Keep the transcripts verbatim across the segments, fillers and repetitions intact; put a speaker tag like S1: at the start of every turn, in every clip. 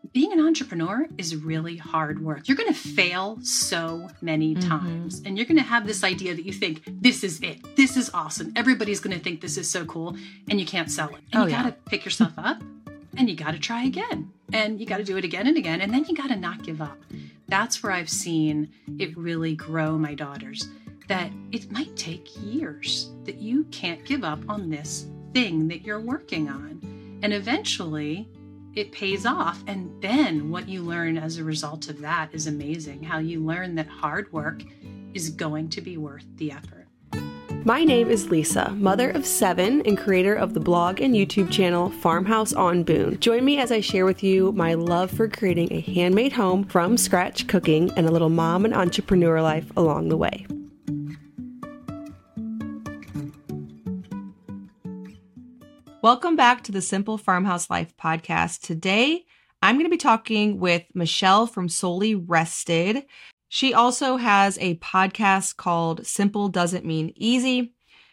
S1: being an entrepreneur is really hard work. You're going to fail so many
S2: Mm-hmm.
S1: times, and you're going to have this idea that you think, this is it. This is awesome. Everybody's going to think this is so cool, and you can't sell it. And
S2: Oh,
S1: you
S2: yeah.
S1: got to pick yourself up, and you got to try again, and you got to do it again and again, and then you got to not give up. That's where I've seen it really grow my daughters, that it might take years, that you can't give up on this thing that you're working on. And eventually it pays off. And then what you learn as a result of that is amazing. How you learn that hard work is going to be worth the effort.
S3: My name is Lisa, mother of seven and creator of the blog and YouTube channel Farmhouse on Boone. Join me as I share with you my love for creating a handmade home from scratch cooking and a little mom and entrepreneur life along the way.
S2: Welcome back to the Simple Farmhouse Life podcast. Today, I'm going to be talking with Michelle from Solely Rested. She also has a podcast called Simple Doesn't Mean Easy.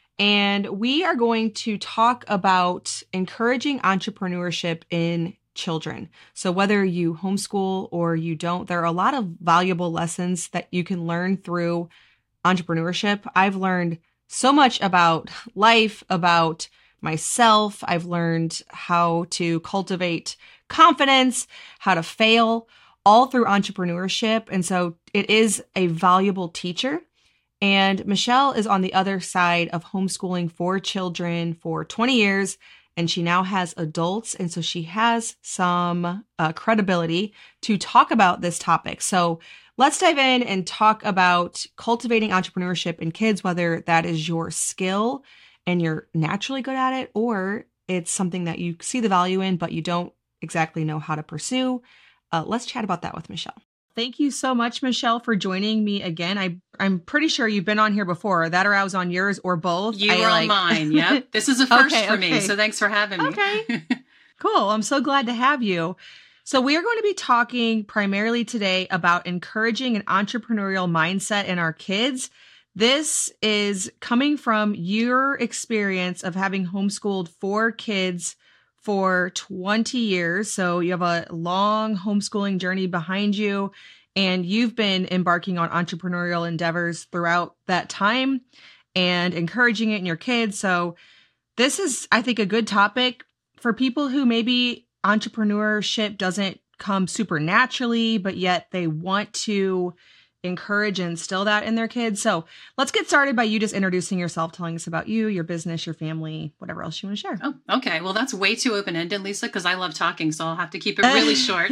S2: And we are going to talk about encouraging entrepreneurship in children. So whether you homeschool or you don't, there are a lot of valuable lessons that you can learn through entrepreneurship. I've learned so much about life, about myself. I've learned how to cultivate confidence, how to fail, all through entrepreneurship. And so it is a valuable teacher. And Michelle is on the other side of homeschooling for children for twenty years, and she now has adults. And so she has some uh, credibility to talk about this topic. So let's dive in and talk about cultivating entrepreneurship in kids, whether that is your skill and you're naturally good at it, or it's something that you see the value in, but you don't exactly know how to pursue. Uh, let's chat about that with Michelle. Thank you so much, Michelle, for joining me again. I, I'm pretty sure you've been on here before, that or I was on yours or both.
S1: You
S2: I,
S1: were
S2: like...
S1: on mine. Yep. This is a first
S2: okay,
S1: for
S2: okay.
S1: me. So thanks for having me.
S2: Okay. Cool. I'm so glad to have you. So we are going to be talking primarily today about encouraging an entrepreneurial mindset in our kids. This is coming from your experience of having homeschooled four kids for twenty years. So you have a long homeschooling journey behind you, and you've been embarking on entrepreneurial endeavors throughout that time and encouraging it in your kids. So this is, I think, a good topic for people who maybe entrepreneurship doesn't come super naturally, but yet they want to encourage and instill that in their kids. So let's get started by you just introducing yourself, telling us about you, your business, your family, whatever else you want to share.
S1: Oh, okay. Well, that's way too open-ended, Lisa, because I love talking, so I'll have to keep it really short.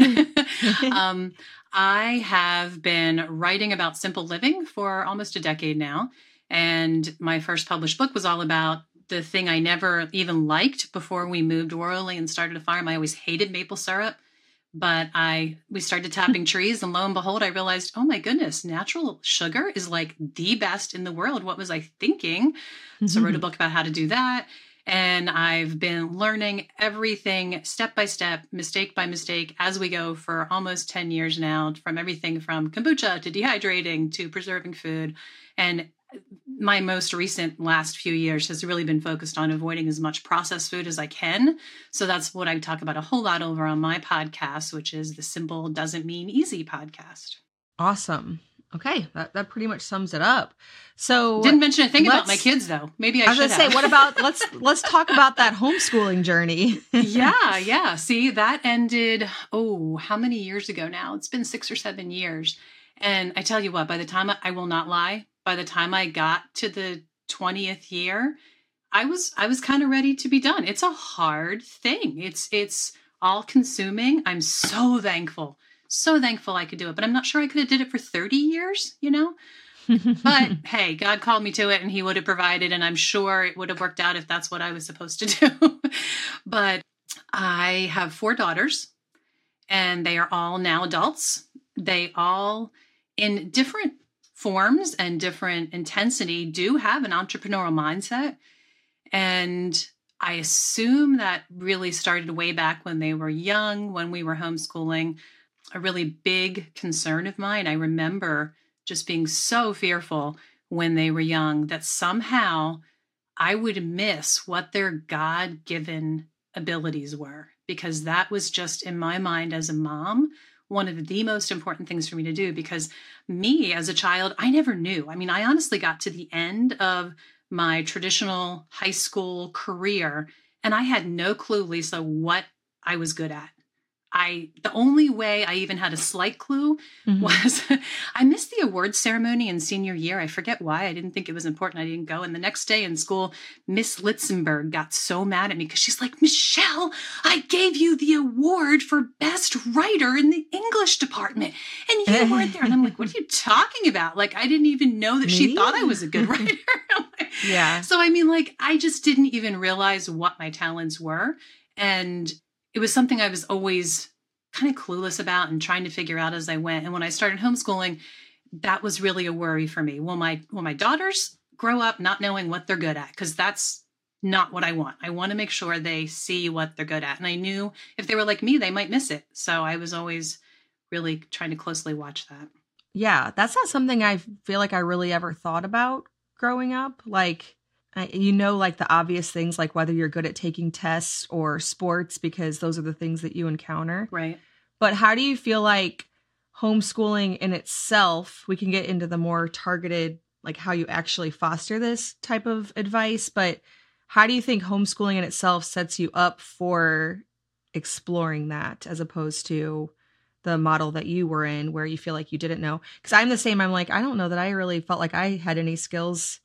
S1: um, I have been writing about simple living for almost a decade now. And my first published book was all about the thing I never even liked before we moved rurally and started a farm. I always hated maple syrup. But I, we started tapping trees, and lo and behold, I realized, oh my goodness, natural sugar is like the best in the world. What was I thinking? So I wrote a book about how to do that. And I've been learning everything step by step, mistake by mistake, as we go for almost ten years now, from everything from kombucha to dehydrating to preserving food. And my most recent last few years has really been focused on avoiding as much processed food as I can. So that's what I talk about a whole lot over on my podcast, which is the Simple Doesn't Mean Easy podcast.
S2: Awesome. Okay. That, that pretty much sums it up. So
S1: didn't mention a thing about my kids though. Maybe I,
S2: I was
S1: should
S2: gonna
S1: have.
S2: say, what about, let's, let's talk about that homeschooling journey.
S1: yeah. Yeah. See, that ended, oh, how many years ago now? It's been six or seven years. And I tell you what, by the time I, I will not lie, by the time I got to the twentieth year, I was I was kind of ready to be done. It's a hard thing. It's it's all consuming. I'm so thankful, so thankful I could do it. But I'm not sure I could have did it for thirty years, you know? But hey, God called me to it, and he would have provided, and I'm sure it would have worked out if that's what I was supposed to do. But I have four daughters, and they are all now adults. They all, in different forms and different intensity, do have an entrepreneurial mindset. And I assume that really started way back when they were young, when we were homeschooling. A really big concern of mine, I remember just being so fearful when they were young that somehow I would miss what their God-given abilities were. because that was just in my mind as a mom, one of the most important things for me to do, because me as a child, I never knew. I mean, I honestly got to the end of my traditional high school career and I had no clue, Lisa, what I was good at. I, the only way I even had a slight clue mm-hmm. was I missed the awards ceremony in senior year. I forget why. I didn't think it was important. I didn't go. And the next day in school, Miss Litzenberg got so mad at me because she's like, Michelle, I gave you the award for best writer in the English department. And you weren't there. And I'm like, what are you talking about? Like, I didn't even know that me? She thought I was a good writer.
S2: Yeah.
S1: So, I mean, like, I just didn't even realize what my talents were. And it was something I was always kind of clueless about and trying to figure out as I went. And when I started homeschooling, that was really a worry for me. Will my, will my daughters grow up not knowing what they're good at? Because that's not what I want. I want to make sure they see what they're good at. And I knew if they were like me, they might miss it. So I was always really trying to closely watch that.
S2: Yeah, that's not something I feel like I really ever thought about growing up. Like, I, you know, like the obvious things, like whether you're good at taking tests or sports, because those are the things that you encounter.
S1: Right.
S2: But how do you feel like homeschooling in itself, we can get into the more targeted, like how you actually foster this type of advice, but how do you think homeschooling in itself sets you up for exploring that as opposed to the model that you were in where you feel like you didn't know? Because I'm the same. I'm like, I don't know that I really felt like I had any skills.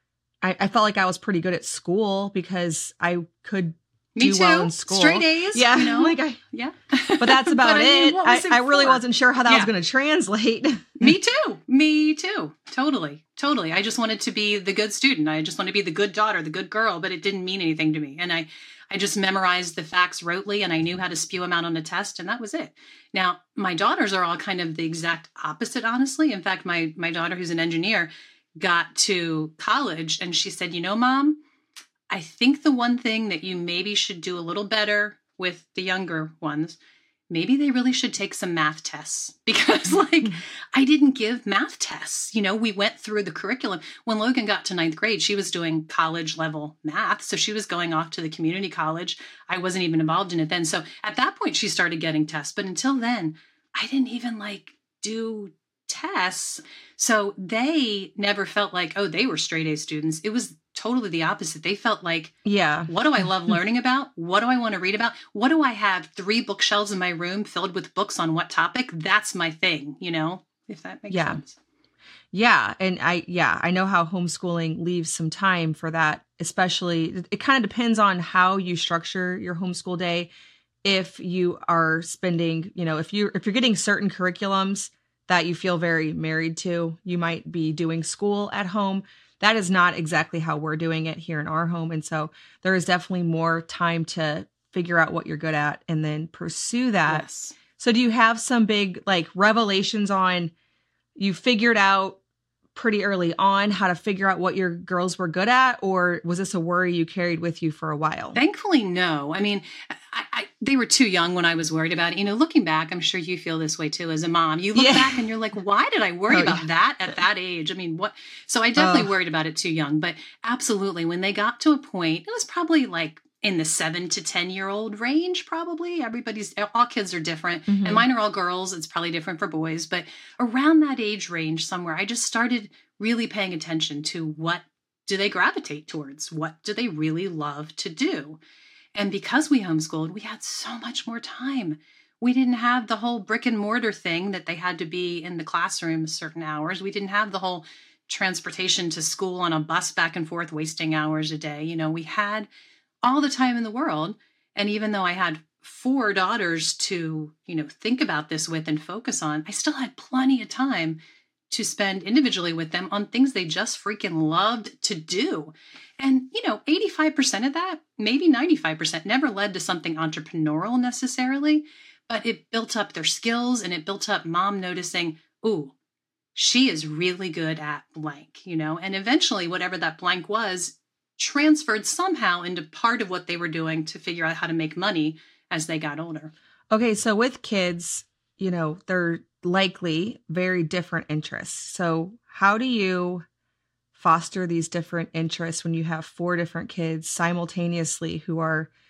S2: I, I felt like I was pretty good at school because I could
S1: Me
S2: do
S1: too.
S2: well in school.
S1: Straight A's.
S2: Yeah.
S1: You know?
S2: like I,
S1: yeah.
S2: But that's about
S1: but,
S2: it.
S1: I, mean, what was
S2: I,
S1: it
S2: I really
S1: for?
S2: wasn't sure how that
S1: yeah.
S2: was going to translate.
S1: Me too. Me too. Totally. Totally. I just wanted to be the good student. I just wanted to be the good daughter, the good girl, but it didn't mean anything to me. And I, I just memorized the facts rotely and I knew how to spew them out on a test and that was it. Now, my daughters are all kind of the exact opposite, honestly. In fact, my, my daughter, who's an engineer, got to college and she said, you know, Mom, I think the one thing that you maybe should do a little better with the younger ones, maybe they really should take some math tests because like I didn't give math tests. You know, we went through the curriculum. When Logan got to ninth grade, she was doing college level math. So she was going off to the community college. I wasn't even involved in it then. So at that point, she started getting tests. But until then, I didn't even like do tests. So they never felt like, oh, they were straight A students. It was totally the opposite. They felt like,
S2: yeah,
S1: what do I love learning about? What do I want to read about? What do I have three bookshelves in my room filled with books on what topic? That's my thing, you know, if that makes
S2: yeah.
S1: sense.
S2: Yeah. And I, yeah, I know how homeschooling leaves some time for that, especially it kind of depends on how you structure your homeschool day. If you are spending, you know, if you, if you're getting certain curriculums that you feel very married to, you might be doing school at home. That is not exactly how we're doing it here in our home. And so there is definitely more time to figure out what you're good at and then pursue that.
S1: Yes.
S2: So do you have some big like revelations on you figured out pretty early on how to figure out what your girls were good at? Or was this a worry you carried with you for a while?
S1: Thankfully, no. I mean, I, I, they were too young when I was worried about it. You know, looking back, I'm sure you feel this way too as a mom. You look
S2: yeah.
S1: back and you're like, why did I worry
S2: oh,
S1: about
S2: yeah.
S1: that at that age? I mean, what? So I definitely
S2: oh.
S1: worried about it too young. But absolutely, when they got to a point, it was probably like in the seven to ten year old range, probably. Everybody's, all kids are different. Mm-hmm. And mine are all girls. It's probably different for boys. But around that age range somewhere, I just started really paying attention to what do they gravitate towards? What do they really love to do? And because we homeschooled, we had so much more time. We didn't have the whole brick and mortar thing that they had to be in the classroom certain hours. We didn't have the whole transportation to school on a bus back and forth, wasting hours a day. You know, we had all the time in the world. And even though I had four daughters to, you know, think about this with and focus on, I still had plenty of time to spend individually with them on things they just freaking loved to do. And, you know, eighty-five percent of that, maybe ninety-five percent never led to something entrepreneurial necessarily, but it built up their skills and it built up mom noticing, ooh, she is really good at blank, you know, and eventually whatever that blank was transferred somehow into part of what they were doing to figure out how to make money as they got older.
S2: Okay. So with kids, you know, they're likely very different interests. So how do you foster these different interests when you have four different kids simultaneously who are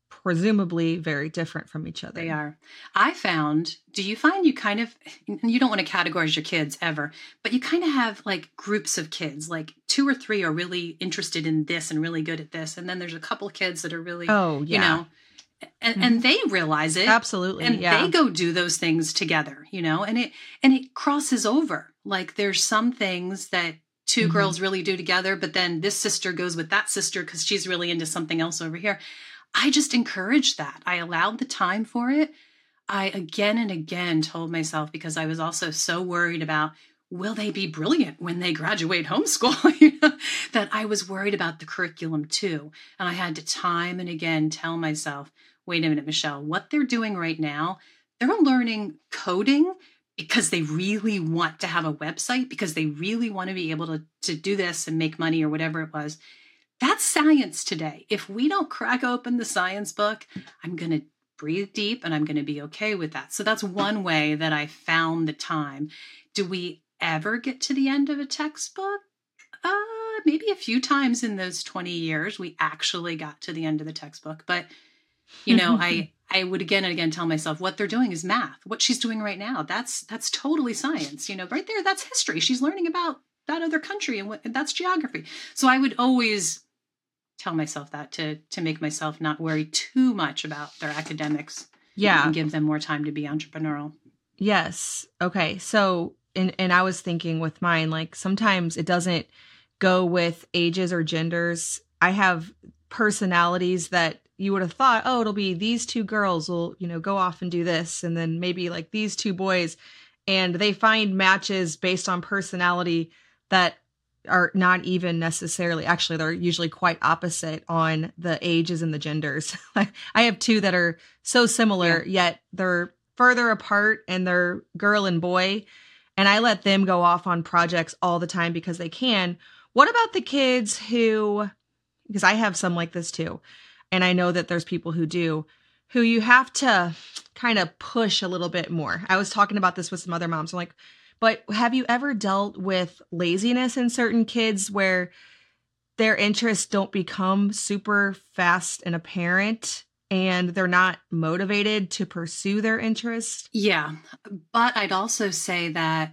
S2: presumably very different from each other.
S1: They are. I found, do you find you kind of, and you don't want to categorize your kids ever, but you kind of have like groups of kids, like two or three are really interested in this and really good at this. And then there's a couple of kids that are really,
S2: oh, yeah.
S1: you know, and, mm-hmm. and they realize it.
S2: Absolutely.
S1: And
S2: yeah.
S1: they go do those things together, you know, and it, and it crosses over. Like there's some things that two mm-hmm. girls really do together, but then this sister goes with that sister because she's really into something else over here. I just encouraged that. I allowed the time for it. I again and again told myself, because I was also so worried about, will they be brilliant when they graduate homeschool? You know, that I was worried about the curriculum too. And I had to time and again tell myself, wait a minute, Michelle, what they're doing right now, they're learning coding because they really want to have a website, because they really want to be able to, to do this and make money or whatever it was. That's science today. If we don't crack open the science book, I'm going to breathe deep and I'm going to be okay with that. So that's one way that I found the time. Do we ever get to the end of a textbook? Uh, maybe a few times in those twenty years, we actually got to the end of the textbook. But, you know, I, I would again and again tell myself what they're doing is math. What she's doing right now, that's, that's totally science. You know, right there, that's history. She's learning about that other country and what, that's geography. So I would always tell myself that to to make myself not worry too much about their academics.
S2: Yeah.
S1: And give them more time to be entrepreneurial.
S2: Yes. Okay. So, and, and I was thinking with mine, like sometimes it doesn't go with ages or genders. I have personalities that you would have thought, oh, it'll be these two girls will, you know, go off and do this. And then maybe like these two boys, and they find matches based on personality that are not even necessarily, actually, they're usually quite opposite on the ages and the genders. I have two that are so similar, yeah. yet they're further apart and they're girl and boy. And I let them go off on projects all the time because they can. What about the kids who, because I have some like this too, and I know that there's people who do, who you have to kind of push a little bit more. I was talking about this with some other moms. I'm like, but have you ever dealt with laziness in certain kids where their interests don't become super fast and apparent and they're not motivated to pursue their interests?
S1: Yeah. But I'd also say that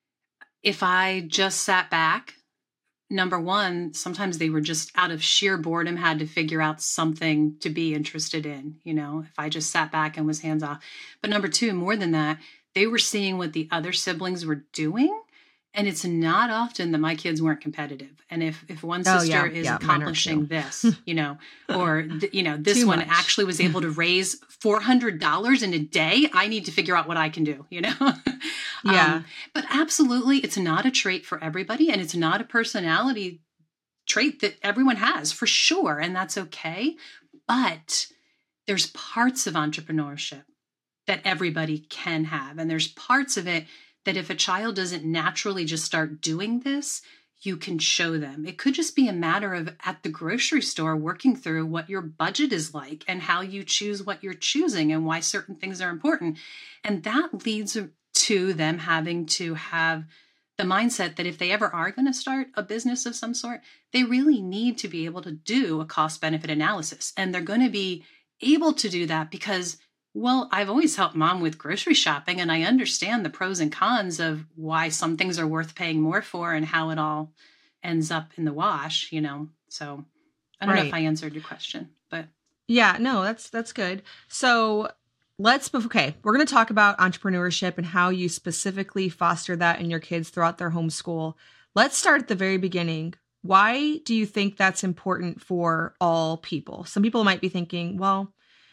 S1: if I just sat back, number one, sometimes they were just out of sheer boredom, had to figure out something to be interested in, you know, if I just sat back and was hands off. But number two, more than that, they were seeing what the other siblings were doing. And it's not often that my kids weren't competitive. And if, if one sister oh, yeah, is yeah, accomplishing this, you know, or, th- you know, this Too one much. actually was able to raise four hundred dollars in a day, I need to figure out what I can do, you know?
S2: Yeah.
S1: Um, but absolutely, it's not a trait for everybody. And it's not a personality trait that everyone has, for sure. And that's okay. But there's parts of entrepreneurship that everybody can have. And there's parts of it that if a child doesn't naturally just start doing this, you can show them. It could just be a matter of at the grocery store working through what your budget is like and how you choose what you're choosing and why certain things are important. And that leads to them having to have the mindset that if they ever are going to start a business of some sort, they really need to be able to do a cost-benefit analysis. And they're going to be able to do that because, well, I've always helped mom with grocery shopping, and I understand the pros and cons of why some things are worth paying more for and how it all ends up in the wash, you know? So I don't right. know if I answered your question, but.
S2: Yeah, no, that's, that's good. So let's, okay, we're going to talk about entrepreneurship and how you specifically foster that in your kids throughout their homeschool. Let's start at the very beginning. Why do you think that's important for all people? Some people might be thinking, well,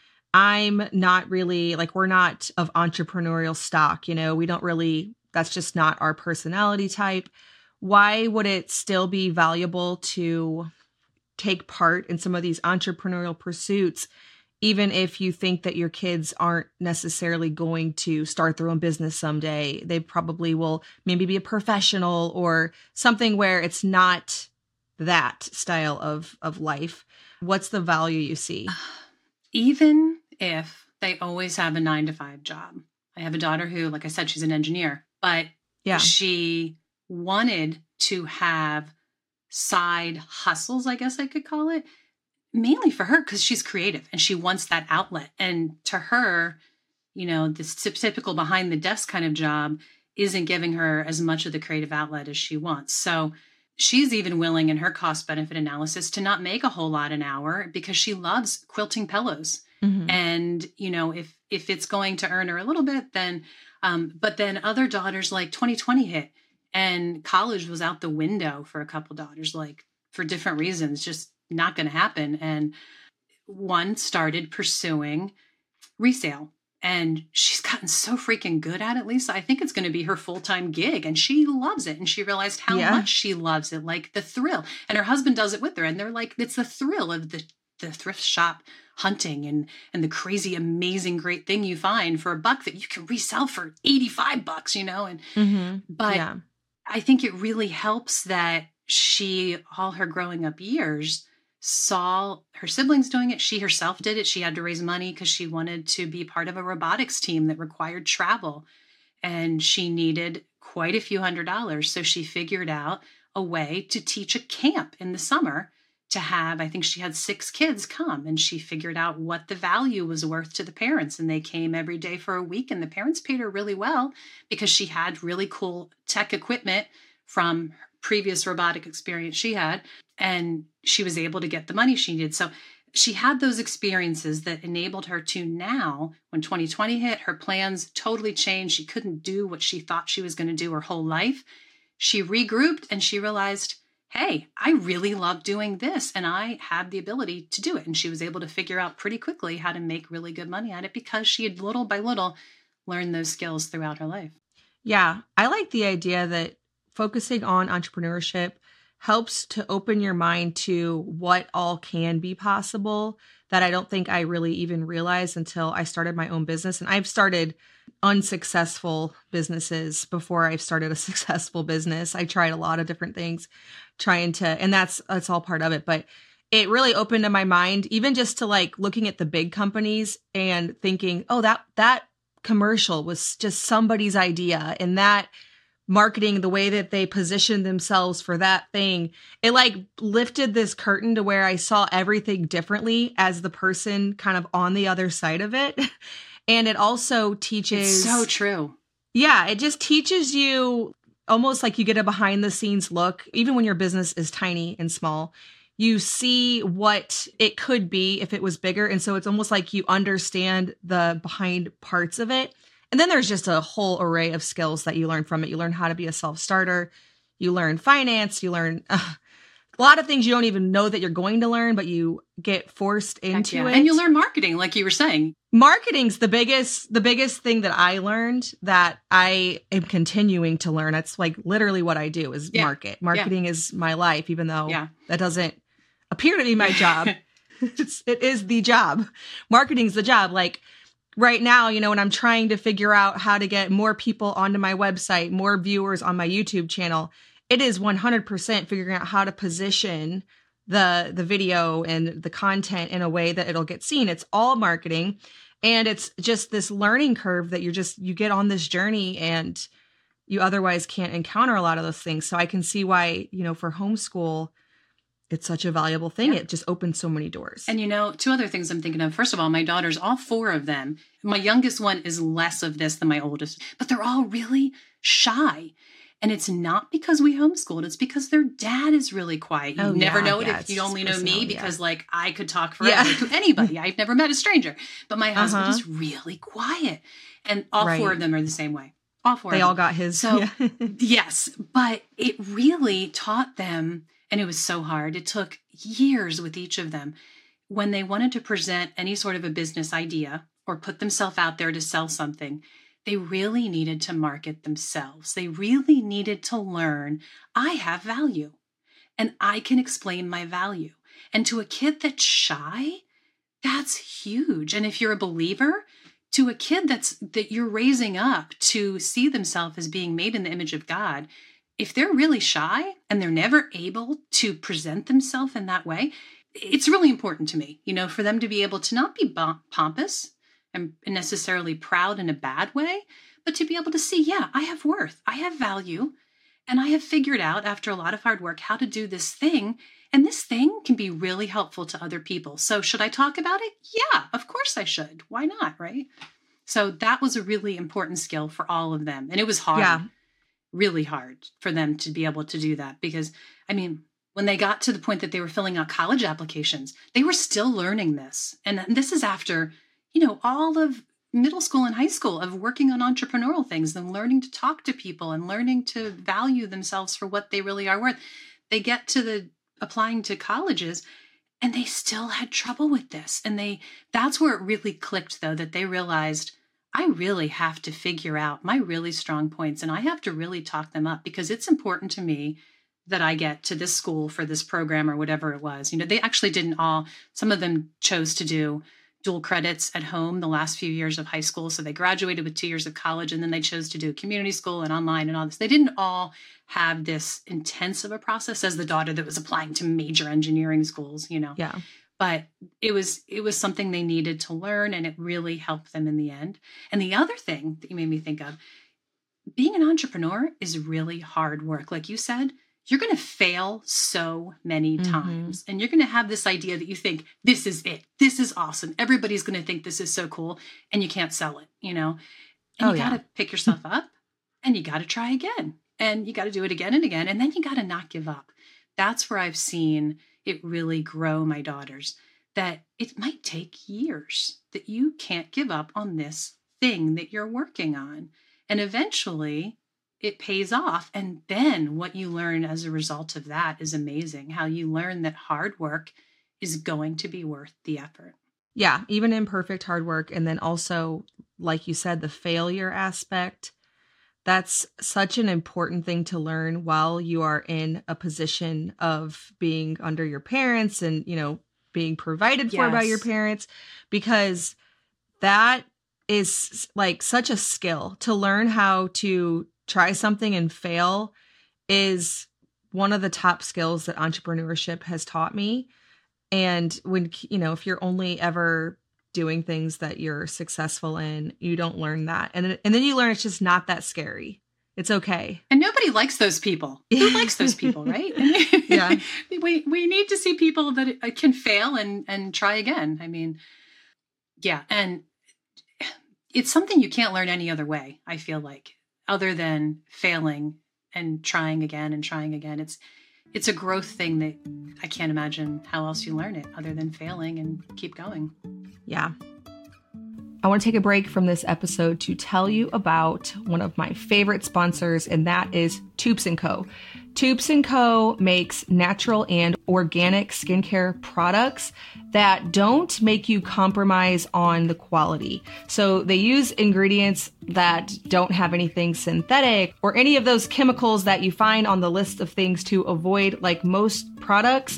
S2: I'm not really, like, we're not of entrepreneurial stock, you know, we don't really, that's just not our personality type. Why would it still be valuable to take part in some of these entrepreneurial pursuits, even if you think that your kids aren't necessarily going to start their own business someday? They probably will maybe be a professional or something where it's not that style of, of life. What's the value you see?
S1: Even if they always have a nine to five job. I have a daughter who, like I said, she's an engineer, but yeah. she wanted to have side hustles, I guess I could call it. mainly for her because she's creative and she wants that outlet. And to her, you know, this typical behind the desk kind of job isn't giving her as much of the creative outlet as she wants. So she's even willing in her cost benefit analysis to not make a whole lot an hour because she loves quilting pillows. Mm-hmm. And, you know, if, if it's going to earn her a little bit, then, um, but then other daughters, like twenty twenty hit and college was out the window for a couple daughters, like for different reasons, just not going to happen. And one started pursuing resale. And she's gotten so freaking good at it, Lisa. I think it's going to be her full-time gig. And she loves it. And she realized how yeah. much she loves it, like the thrill. And her husband does it with her. And they're like, it's the thrill of the, the thrift shop hunting and, and the crazy, amazing, great thing you find for a buck that you can resell for eighty-five bucks, you know? And, mm-hmm. but yeah. I think it really helps that she, all her growing up years, saw her siblings doing it. She herself did it. She had to raise money because she wanted to be part of a robotics team that required travel. And she needed quite a few hundred dollars. So she figured out a way to teach a camp in the summer to have, I think she had six kids come, and she figured out what the value was worth to the parents. And they came every day for a week, and the parents paid her really well because she had really cool tech equipment from previous robotic experience she had. And she was able to get the money she needed. So she had those experiences that enabled her to now, when twenty twenty hit, her plans totally changed. She couldn't do what she thought she was going to do her whole life. She regrouped and she realized, hey, I really love doing this and I have the ability to do it. And she was able to figure out pretty quickly how to make really good money at it because she had little by little learned those skills throughout her life.
S2: Yeah, I like the idea that focusing on entrepreneurship helps to open your mind to what all can be possible that I don't think I really even realized until I started my own business. And I've started unsuccessful businesses before I've started a successful business. I tried a lot of different things trying to, and that's, that's all part of it. But it really opened up my mind, even just to like looking at the big companies and thinking, oh, that, that commercial was just somebody's idea. And that marketing, the way that they positioned themselves for that thing, it like lifted this curtain to where I saw everything differently as the person kind of on the other side of it. And it also teaches...
S1: It's so true.
S2: Yeah, it just teaches you almost like you get a behind the scenes look, even when your business is tiny and small. You see what it could be if it was bigger. And so it's almost like you understand the behind parts of it. And then there's just a whole array of skills that you learn from it. You learn how to be a self-starter. You learn finance. You learn uh, a lot of things you don't even know that you're going to learn, but you get forced into
S1: yeah.
S2: it.
S1: And you learn marketing, like you were saying.
S2: Marketing's the biggest, the biggest thing that I learned that I am continuing to learn. That's like literally what I do is yeah. market. Marketing yeah. is my life, even though yeah. that doesn't appear to be my job. it's, it is the job. Marketing's the job. Like, right now, you know, when I'm trying to figure out how to get more people onto my website, more viewers on my YouTube channel, it is one hundred percent figuring out how to position the the video and the content in a way that it'll get seen. It's all marketing. And it's just this learning curve that you're just, you get on this journey and you otherwise can't encounter a lot of those things. So I can see why, you know, for homeschool, it's such a valuable thing. Yeah. It just opens so many doors.
S1: And, you know, two other things I'm thinking of. First of all, my daughters, all four of them, my youngest one is less of this than my oldest, but they're all really shy. And it's not because we homeschooled. It's because their dad is really quiet. You oh, never yeah, know it yeah, if you only know me because, yeah. like, I could talk forever yeah. to anybody. I've never met a stranger. But my husband uh-huh. is really quiet. And all right. four of them are the same way. All four
S2: they
S1: of them.
S2: all got his.
S1: So, yeah. yes. But it really taught them, and it was so hard. It took years with each of them. When they wanted to present any sort of a business idea or put themselves out there to sell something, they really needed to market themselves. They really needed to learn, I have value and I can explain my value. And to a kid that's shy, that's huge. And if you're a believer, to a kid that's that you're raising up to see themselves as being made in the image of God, if they're really shy and they're never able to present themselves in that way, it's really important to me, you know, for them to be able to not be pompous and necessarily proud in a bad way, but to be able to see, yeah, I have worth, I have value, And I have figured out after a lot of hard work how to do this thing. And this thing can be really helpful to other people. So should I talk about it? Yeah, of course I should. Why not? Right. So that was a really important skill for all of them. And it was hard,
S2: Yeah.
S1: really hard for them to be able to do that. Because, I mean, when they got to the point that they were filling out college applications, they were still learning this. And this is after, you know, all of middle school and high school of working on entrepreneurial things and learning to talk to people and learning to value themselves for what they really are worth. They get to the applying to colleges and they still had trouble with this. And they, that's where it really clicked though, that they realized I really have to figure out my really strong points and I have to really talk them up because it's important to me that I get to this school for this program or whatever it was. You know, they actually didn't all, some of them chose to do dual credits at home the last few years of high school. So they graduated with two years of college and then they chose to do community school and online and all this. They didn't all have this intense of a process as the daughter that was applying to major engineering schools, you know.
S2: Yeah.
S1: But it was it was something they needed to learn and it really helped them in the end. And the other thing that you made me think of, being an entrepreneur is really hard work. Like you said, you're going to fail so many
S2: Mm-hmm.
S1: times and you're going to have this idea that you think this is it. This is awesome. Everybody's going to think this is so cool and you can't sell it, you know, and
S2: Oh,
S1: you got
S2: yeah.
S1: to pick yourself up and you got to try again and you got to do it again and again. And then you got to not give up. That's where I've seen it really grow my daughters, that it might take years, that you can't give up on this thing that you're working on. And eventually it pays off. And then what you learn as a result of that is amazing. How you learn that hard work is going to be worth the effort.
S2: Yeah, even imperfect hard work. And then also, like you said, the failure aspect. That's such an important thing to learn while you are in a position of being under your parents and, you know, being provided for by your
S1: Yes.
S2: parents, because that is like such a skill. To learn how to try something and fail is one of the top skills that entrepreneurship has taught me. And when, you know, if you're only ever doing things that you're successful in, you don't learn that. And then, and then you learn it's just not that scary. It's okay.
S1: And nobody likes those people. Who likes those people, right?
S2: Yeah.
S1: we we need to see people that can fail and and try again. I mean, yeah, and it's something you can't learn any other way, I feel like, other than failing and trying again and trying again. It's it's a growth thing that I can't imagine how else you learn it other than failing and keep going.
S2: Yeah. I want to take a break from this episode to tell you about one of my favorite sponsors, and that is Toups and Co. Toups and Co makes natural and organic skincare products that don't make you compromise on the quality. So they use ingredients that don't have anything synthetic or any of those chemicals that you find on the list of things to avoid, like most products.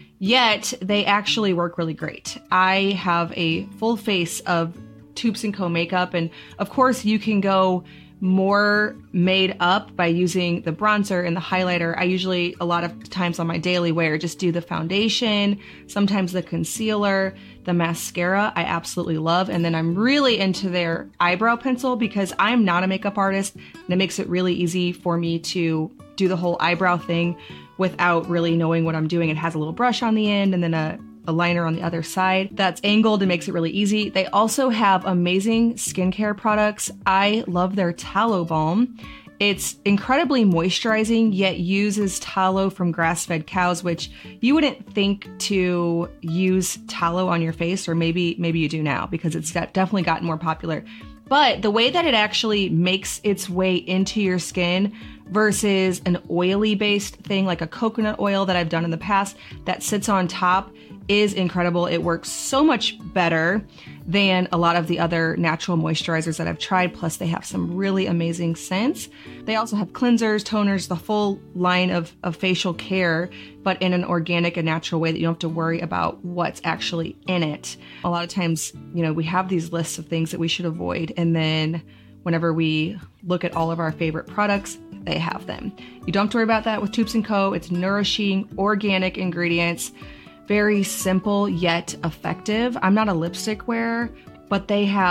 S2: Yet they actually work really great. I have a full face of Toups and Co makeup, and of course you can go more made up by using the bronzer and the highlighter. I usually, a lot of times on my daily wear, just do the foundation, sometimes the concealer, the mascara I absolutely love, and then I'm really into their eyebrow pencil because I'm not a makeup artist, and it makes it really easy for me to do the whole eyebrow thing without really knowing what I'm doing. It has a little brush on the end and then a a liner on the other side that's angled and makes it really easy. They also have amazing skincare products. I love their tallow balm. It's incredibly moisturizing, yet uses tallow from grass-fed cows, which you wouldn't think to use tallow on your face, or maybe maybe you do now because it's definitely gotten more popular. But the way that it actually makes its way into your skin versus an oily based thing like a coconut oil that I've done in the past that sits on top is incredible. It works so much better than a lot of the other natural moisturizers that I've tried. Plus they have some really amazing scents. They also have cleansers, toners, the full line of, of facial care, but in an organic and natural way that you don't have to worry about what's actually in it. A lot of times, you know, we have these lists of things that we should avoid, and then whenever we look at all of our favorite products, they have them. You don't have to worry about that with Toups and Co. It's nourishing, organic ingredients. Very simple yet effective. I'm not a lipstick wearer, but they have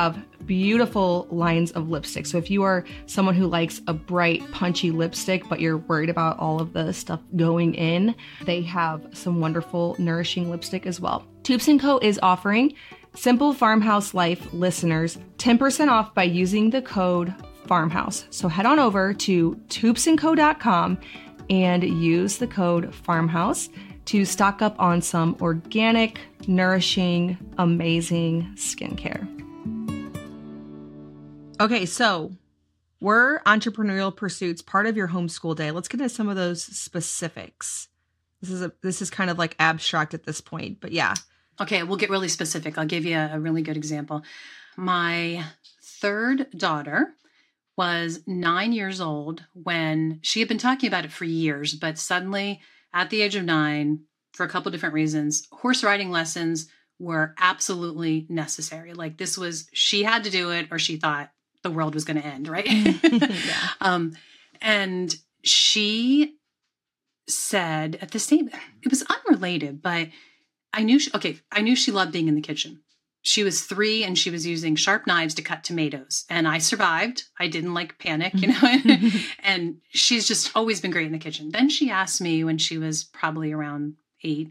S2: beautiful lines of lipstick. So if you are someone who likes a bright, punchy lipstick, but you're worried about all of the stuff going in, they have some wonderful, nourishing lipstick as well. Toups and Co. is offering Simple Farmhouse Life listeners ten percent off by using the code FARMHOUSE. So head on over to toups and co dot com and use the code FARMHOUSE to stock up on some organic, nourishing, amazing skincare. Okay, so we're entrepreneurial pursuits, part of your homeschool day. Let's get into some of those specifics. This is a this is kind of like abstract at this point, but yeah.
S1: Okay, we'll get really specific. I'll give you a, a really good example. My third daughter was nine years old when she had been talking about it for years, but suddenly at the age of nine, for a couple of different reasons, horse riding lessons were absolutely necessary. Like this was, she had to do it or she thought the world was going to end, right?
S2: Yeah.
S1: um, and she said at the same, it was unrelated, but I knew, she, okay, I knew she loved being in the kitchen. She was three and she was using sharp knives to cut tomatoes. And I survived. I didn't like panic, you know, and she's just always been great in the kitchen. Then she asked me when she was probably around eight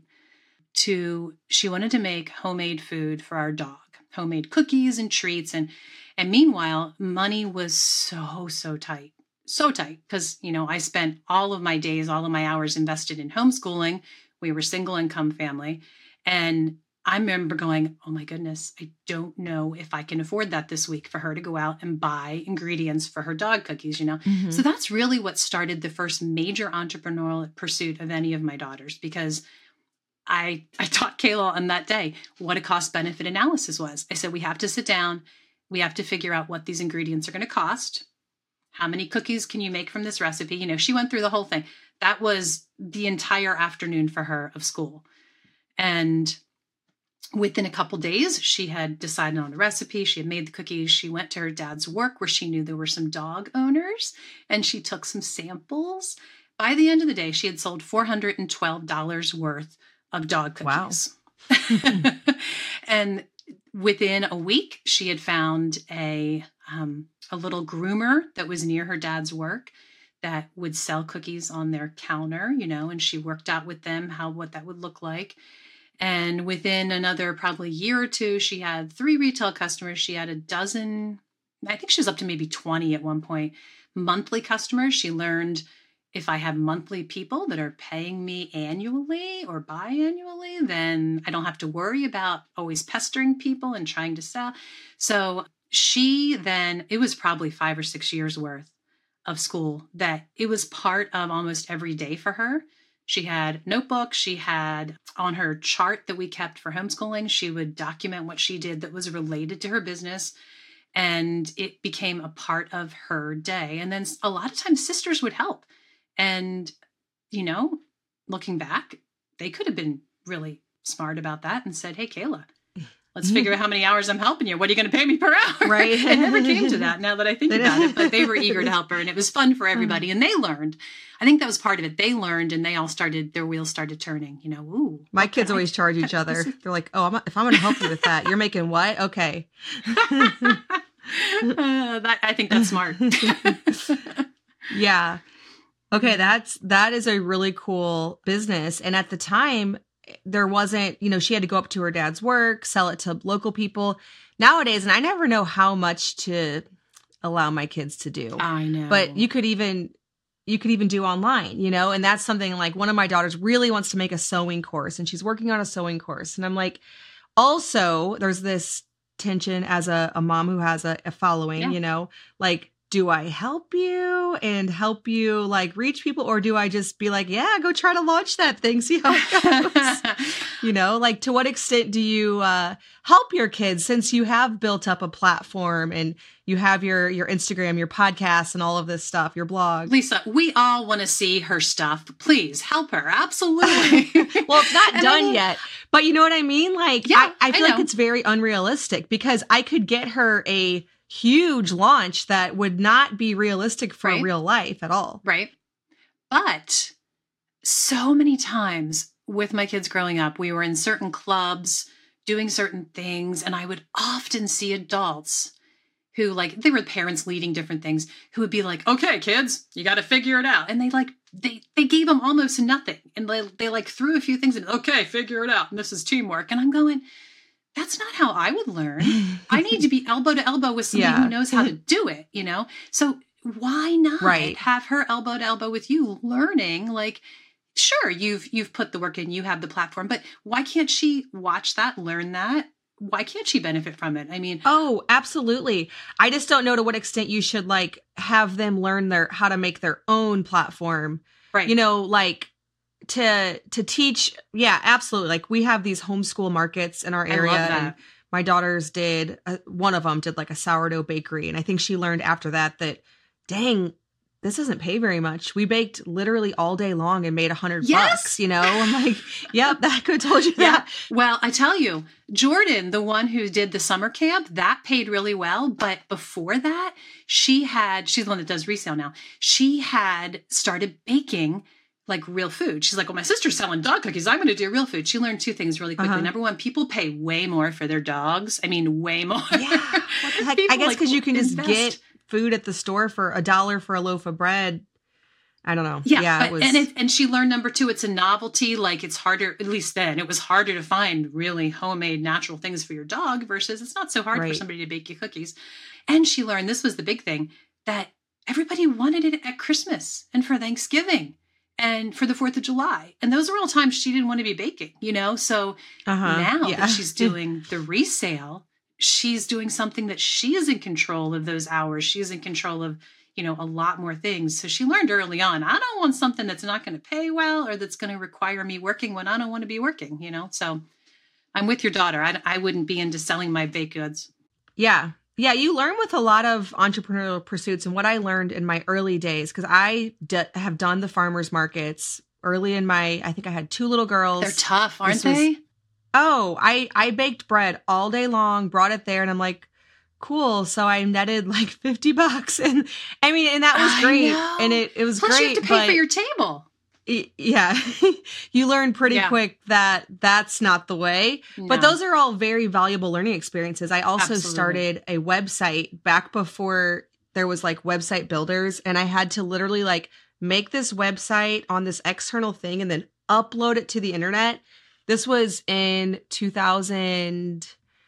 S1: to, she wanted to make homemade food for our dog, homemade cookies and treats. And, and meanwhile, money was so, so tight, so tight. Cause you know, I spent all of my days, all of my hours invested in homeschooling. We were single income family. And I remember going, oh my goodness, I don't know if I can afford that this week for her to go out and buy ingredients for her dog cookies, you know? Mm-hmm. So that's really what started the first major entrepreneurial pursuit of any of my daughters, because I, I taught Kayla on that day what a cost benefit analysis was. I said, we have to sit down. We have to figure out what these ingredients are going to cost. How many cookies can you make from this recipe? You know, she went through the whole thing. That was the entire afternoon for her of school. And within a couple days, she had decided on the recipe. She had made the cookies. She went to her dad's work where she knew there were some dog owners and she took some samples. By the end of the day, she had sold four hundred twelve dollars worth of dog cookies. Wow. And within a week, she had found a, um, a little groomer that was near her dad's work that would sell cookies on their counter, you know, and she worked out with them how, what that would look like. And within another probably year or two, she had three retail customers. She had a dozen, I think she was up to maybe twenty at one point, monthly customers. She learned if I have monthly people that are paying me annually or biannually, then I don't have to worry about always pestering people and trying to sell. So she then, it was probably five or six years worth of school that it was part of almost every day for her. She had notebooks. She had on her chart that we kept for homeschooling, she would document what she did that was related to her business. And it became a part of her day. And then a lot of times sisters would help. And, you know, looking back, they could have been really smart about that and said, hey, Kayla, let's figure out how many hours I'm helping you. What are you going to pay me per hour?
S2: Right.
S1: It never came to that now that I think about it, but they were eager to help her and it was fun for everybody. And they learned, I think that was part of it. They learned and they all started, their wheels started turning, you know, ooh.
S2: My kids always I, charge each other. They're like, oh, I'm, if I'm going to help you with that, you're making what? Okay.
S1: uh, that, I think that's smart.
S2: Yeah. Okay. That's, that is a really cool business. And at the time, there wasn't, you know, she had to go up to her dad's work, sell it to local people. Nowadays, and I never know how much to allow my kids to do.
S1: I know.
S2: But you could even, you could even do online, you know, and that's something like one of my daughters really wants to make a sewing course and she's working on a sewing course. And I'm like, also there's this tension as a, a mom who has a, a following, yeah. you know, like, do I help you and help you like reach people? Or do I just be like, yeah, go try to launch that thing, see how it goes? You know, like to what extent do you uh, help your kids since you have built up a platform and you have your, your Instagram, your podcast and all of this stuff, your blog?
S1: Lisa, we all want to see her stuff. Please help her. Absolutely.
S2: Well, it's not done will... yet, but you know what I mean? Like,
S1: yeah,
S2: I, I feel
S1: I
S2: like it's very unrealistic because I could get her a huge launch that would not be realistic for
S1: right.
S2: real life at all.
S1: Right. But so many times with my kids growing up, we were in certain clubs doing certain things, and I would often see adults who like, they were parents leading different things, who would be like, okay, kids, you got to figure it out. And they like, they, they gave them almost nothing. And they, they like threw a few things and okay, figure it out. And this is teamwork. And I'm going, that's not how I would learn. I need to be elbow to elbow with somebody
S2: Yeah.
S1: who knows how to do it, you know? So why not
S2: Right.
S1: have her elbow to elbow with you learning? Like, sure, you've, you've put the work in, you have the platform, but why can't she watch that, learn that? Why can't she benefit from it? I mean,
S2: Oh, absolutely. I just don't know to what extent you should like have them learn their how to make their own platform.
S1: right.
S2: You know, like to to teach. Yeah, absolutely. Like we have these homeschool markets in our
S1: I
S2: area,
S1: love
S2: and
S1: that.
S2: my daughters did. Uh, one of them did like a sourdough bakery, and I think she learned after that that, dang, this doesn't pay very much. We baked literally all day long and made a hundred
S1: Yes!
S2: bucks. You know, I'm like, yep, that could have told you
S1: Yeah.
S2: that.
S1: Well, I tell you, Jordan, the one who did the summer camp, that paid really well. But before that, she had, she's the one that does resale now. She had started baking like real food. She's like, well, my sister's selling dog cookies. I'm going to do real food. She learned two things really quickly.
S2: Uh-huh.
S1: Number one, people pay way more for their dogs. I mean, way more.
S2: Yeah. What the heck? I
S1: People,
S2: guess
S1: like,
S2: because you can just
S1: invest.
S2: get food at the store for a dollar for a loaf of bread. I don't know.
S1: Yeah,
S2: Yeah,
S1: but,
S2: it was.
S1: and it, and she learned number two, it's a novelty. Like it's harder, at least then, it was harder to find really homemade natural things for your dog versus it's not so hard for
S2: Right.
S1: somebody to bake you cookies. And she learned, this was the big thing, that everybody wanted it at Christmas and for Thanksgiving and for the fourth of July. And those were all times she didn't want to be baking, you know? So
S2: uh-huh.
S1: now
S2: yeah.
S1: that she's doing the resale, she's doing something that she is in control of those hours. She's in control of, you know, a lot more things. So she learned early on, I don't want something that's not going to pay well or that's going to require me working when I don't want to be working, you know? So I'm with your daughter. I, I wouldn't be into selling my baked goods.
S2: Yeah. Yeah, you learn with a lot of entrepreneurial pursuits. And what I learned in my early days, because I d- have done the farmers markets early in my, I think I had two little girls.
S1: They're tough, aren't
S2: This was-
S1: they?
S2: Oh, I, I baked bread all day long, brought it there, and I'm like, cool. So I netted like fifty bucks. And I mean, and that was
S1: I
S2: great.
S1: know.
S2: And it, it was
S1: Plus
S2: great.
S1: you have to pay
S2: but
S1: for your table.
S2: y- yeah, you learn pretty
S1: Yeah.
S2: quick that that's not the way. But
S1: No.
S2: those are all very valuable learning experiences. I also
S1: Absolutely.
S2: started a website back before there was like website builders. And I had to literally like make this website on this external thing and then upload it to the internet. This was in two thousand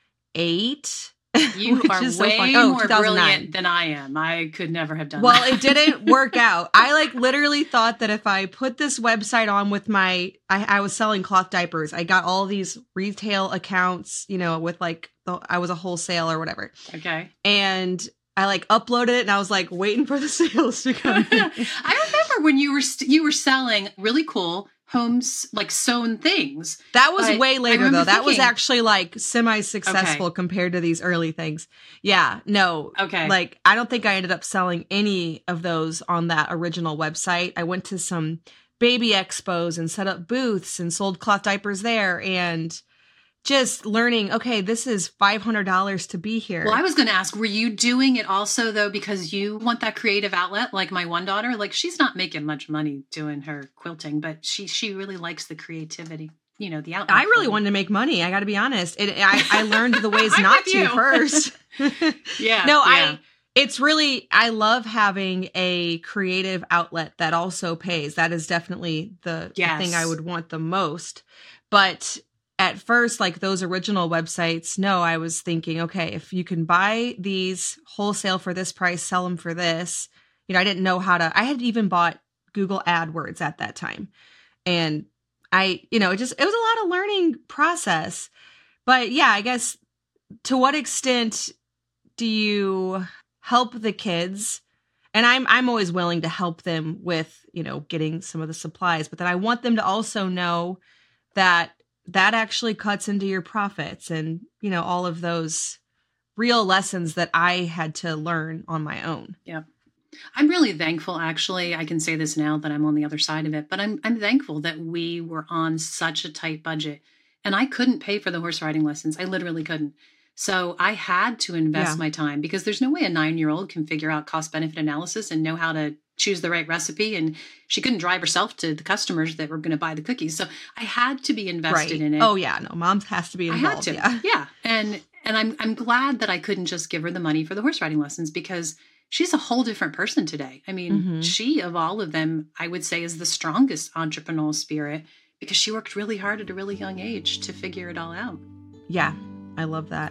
S2: eight.
S1: You
S2: which
S1: are
S2: is so
S1: way
S2: funny. Oh,
S1: more
S2: two thousand nine.
S1: brilliant than I am. I could never have done
S2: Well,
S1: that.
S2: it didn't work out. I like literally thought that if I put this website on with my, I, I was selling cloth diapers. I got all these retail accounts, you know, with like, the, I was a wholesale or whatever.
S1: Okay.
S2: And I like uploaded it and I was like waiting for the sales to come in.
S1: I remember when you were st- you were selling really cool homes, like sewn things.
S2: That was
S1: But
S2: way
S1: I
S2: later
S1: remember
S2: though. That was
S1: thinking-
S2: actually like semi-successful compared to these early things. Yeah, no.
S1: Okay.
S2: Like I don't think I ended up selling any of those on that original website. I went to some baby expos and set up booths and sold cloth diapers there and just learning, okay, this is five hundred dollars to be here.
S1: Well, I was going to ask, were you doing it also though because you want that creative outlet? Like my one daughter, like she's not making much money doing her quilting, but she she really likes the creativity. You know, the outlet.
S2: I really
S1: for it.
S2: wanted to make money. I got to be honest. It, I, I learned the ways
S1: I'm
S2: not
S1: with
S2: to
S1: you.
S2: first.
S1: Yeah.
S2: No,
S1: yeah.
S2: I, it's really, I love having a creative outlet that also pays. That is definitely the, the
S1: Yes.
S2: thing I would want the most. But at first, like those original websites, no, I was thinking, okay, if you can buy these wholesale for this price, sell them for this. You know, I didn't know how to, I had even bought Google AdWords at that time. And I, you know, it just, it was a lot of learning process. But yeah, I guess to what extent do you help the kids? And I'm I'm always willing to help them with, you know, getting some of the supplies, but then I want them to also know that that actually cuts into your profits and, you know, all of those real lessons that I had to learn on my own.
S1: Yeah. I'm really thankful, actually. I can say this now that I'm on the other side of it, but I'm I'm thankful that we were on such a tight budget and I couldn't pay for the horse riding lessons. I literally couldn't. So I had to invest
S2: Yeah.
S1: my time because there's no way a nine-year-old can figure out cost benefit analysis and know how to choose the right recipe. And she couldn't drive herself to the customers that were going to buy the cookies. So I had to be invested in it.
S2: Oh yeah, no, mom has to be
S1: I
S2: involved.
S1: had to.
S2: Yeah.
S1: Yeah. And And I'm I'm glad that I couldn't just give her the money for the horse riding lessons, because she's a whole different person today. I mean,
S2: Mm-hmm.
S1: she, of all of them, I would say is the strongest entrepreneurial spirit, because she worked really hard at a really young age to figure it all out.
S2: Yeah, I love that.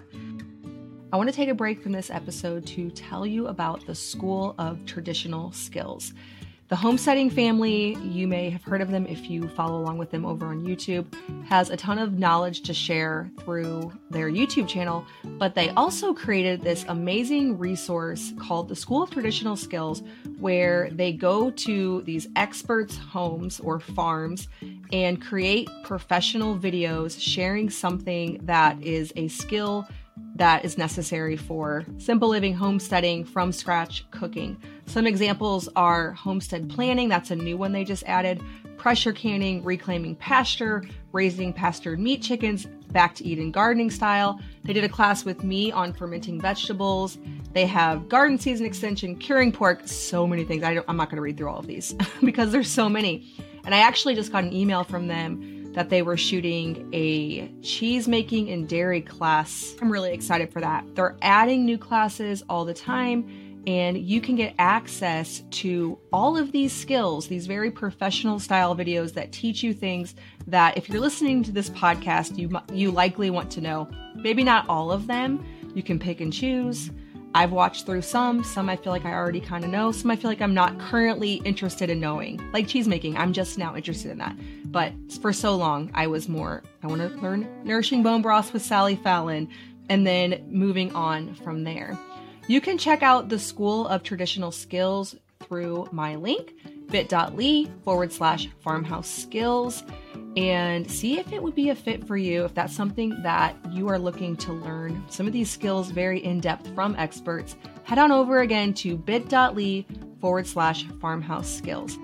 S2: I want to take a break from this episode to tell you about the School of Traditional Skills. The Homesteading family, you may have heard of them if you follow along with them over on YouTube, has a ton of knowledge to share through their YouTube channel, but they also created this amazing resource called the School of Traditional Skills, where they go to these experts' homes or farms and create professional videos sharing something that is a skill that is necessary for simple living, homesteading, from scratch cooking. Some examples are homestead planning, that's a new one they just added, pressure canning, reclaiming pasture, raising pastured meat chickens back to Eden gardening style. They did a class with me on fermenting vegetables. They have garden season extension, curing pork, so many things. I don't, I'm not going to read through all of these because there's so many. And I actually just got an email from them that they were shooting a cheese making and dairy class. I'm really excited for that. They're adding new classes all the time, and you can get access to all of these skills, these very professional style videos that teach you things that if you're listening to this podcast, you you likely want to know. Maybe not all of them. You can pick and choose. I've watched through some. Some I feel like I already kind of know. Some I feel like I'm not currently interested in knowing. Like cheese making, I'm just now interested in that. But for so long, I was more, I want to learn nourishing bone broths with Sally Fallon, and then moving on from there. You can check out the School of Traditional Skills through my link, bit.ly forward slash farmhouse skills, and see if it would be a fit for you, if that's something that you are looking to learn some of these skills very in-depth from experts. Head on over again to bit.ly forward slash farmhouse skills.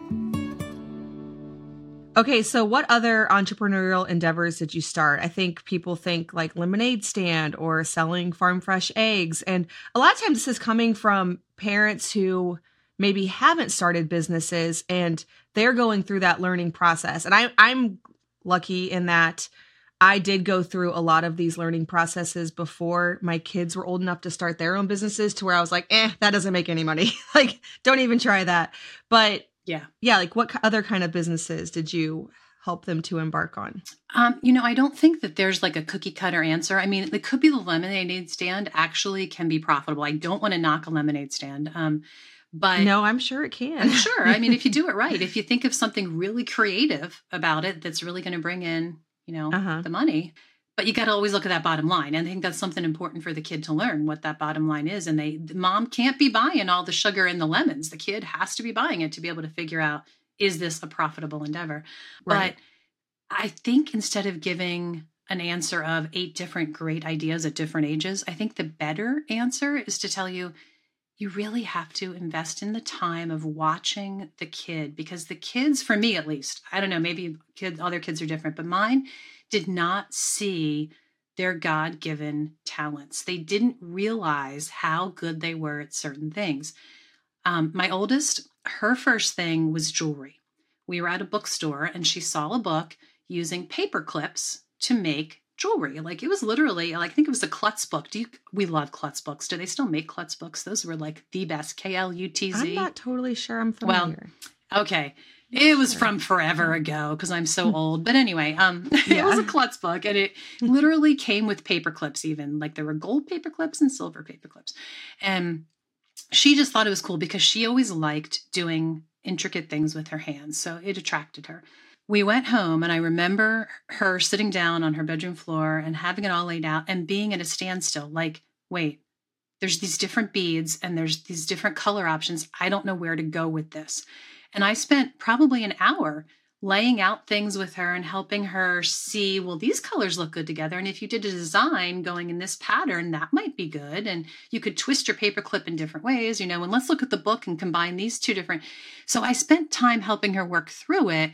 S2: Okay, so what other entrepreneurial endeavors did you start? I think people think like lemonade stand or selling farm fresh eggs. And a lot of times this is coming from parents who maybe haven't started businesses and they're going through that learning process. And I, I'm lucky in that I did go through a lot of these learning processes before my kids were old enough to start their own businesses, to where I was like, eh, that doesn't make any money. Like, don't even try that. But
S1: Yeah.
S2: Yeah. Like what other kind of businesses did you help them to embark on?
S1: Um, you know, I don't think that there's like a cookie cutter answer. I mean, it could be the lemonade stand actually can be profitable. I don't want to knock a lemonade stand. Um, but
S2: no, I'm sure it can.
S1: I'm sure. I mean, if you do it right, if you think of something really creative about it, that's really going to bring in, you know,
S2: Uh-huh.
S1: the money. But you got to always look at that bottom line. And I think that's something important for the kid to learn, what that bottom line is. And they, the mom can't be buying all the sugar and the lemons. The kid has to be buying it to be able to figure out, is this a profitable endeavor?
S2: Right.
S1: But I think instead of giving an answer of eight different great ideas at different ages, I think the better answer is to tell you, you really have to invest in the time of watching the kid, because the kids, for me at least, I don't know, maybe kids, other kids are different, but mine did not see their God-given talents. They didn't realize how good they were at certain things. Um, my oldest, her first thing was jewelry. We were at a bookstore and she saw a book using paper clips to make jewelry. Like it was literally, like, I think it was a Klutz book. Do you, we love Klutz books. Do they still make Klutz books? Those were like the best. K L U T Z.
S2: I'm not totally sure I'm familiar.
S1: Well, okay. It was from forever ago because I'm so old. But anyway, um, yeah. It was a Klutz book, and it literally came with paper clips even. Like there were gold paper clips and silver paper clips. And she just thought it was cool because she always liked doing intricate things with her hands. So it attracted her. We went home, and I remember her sitting down on her bedroom floor and having it all laid out and being at a standstill. Like, wait, there's these different beads and there's these different color options. I don't know where to go with this. And I spent probably an hour laying out things with her and helping her see, well, these colors look good together. And if you did a design going in this pattern, that might be good. And you could twist your paperclip in different ways, you know, and let's look at the book and combine these two different. So I spent time helping her work through it.